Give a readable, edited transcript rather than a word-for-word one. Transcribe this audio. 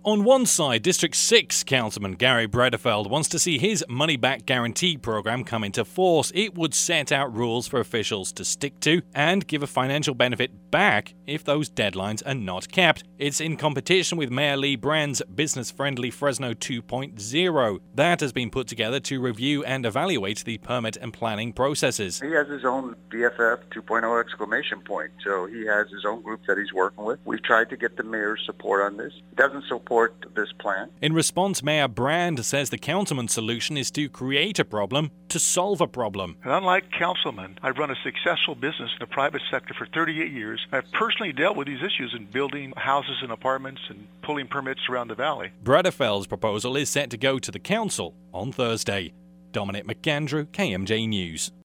On one side, District 6 Councilman Gary Bredefeld wants to see his money-back guarantee program come into force. It would set out rules for officials to stick to and give a financial benefit back if those deadlines are not kept. It's in competition with Mayor Lee Brand's business-friendly Fresno 2.0. That has been put together to review and evaluate the permit and planning processes. He has his own BFF 2.0 exclamation point, so he has his own group that he's working with. We've tried to get the mayor's support on this. He doesn't support this plan. In response, Mayor Brand says the councilman's solution is to create a problem to solve a problem. And unlike councilman, I've run a successful business in the private sector for 38 years. I've personally dealt with these issues in building houses and apartments and pulling permits around the valley. Bredefeld's proposal is set to go to the council on Thursday. Dominic McAndrew, KMJ News.